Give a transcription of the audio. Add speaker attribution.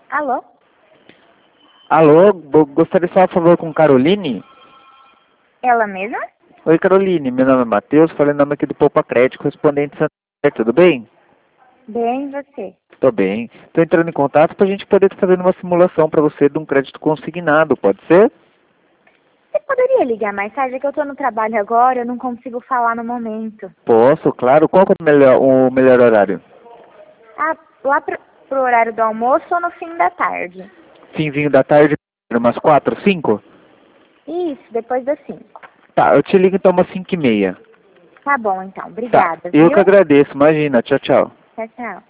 Speaker 1: Alô?
Speaker 2: Alô, gostaria de falar, por favor, com Caroline?
Speaker 1: Ela mesma?
Speaker 2: Oi, Caroline, meu nome é Matheus, falei em nome aqui do Poupa Crédito, correspondente de Santander, tudo bem?
Speaker 1: Bem, e você?
Speaker 2: Tô bem. Tô entrando em contato pra gente poder fazer uma simulação pra você de um crédito consignado, pode ser?
Speaker 1: Você poderia ligar mais tarde? É que eu tô no trabalho agora, eu não consigo falar no momento.
Speaker 2: Posso, claro. Qual que é o melhor horário?
Speaker 1: Ah, lá pro horário do almoço ou no fim da tarde?
Speaker 2: Finzinho da tarde, umas 4, 5?
Speaker 1: Isso, depois das 5.
Speaker 2: Tá, eu te ligo então umas 5:30.
Speaker 1: Tá bom, então.
Speaker 2: Tá,
Speaker 1: Obrigada,
Speaker 2: eu que
Speaker 1: viu?
Speaker 2: agradeço, imagina. Tchau, tchau.
Speaker 1: Tchau, tchau.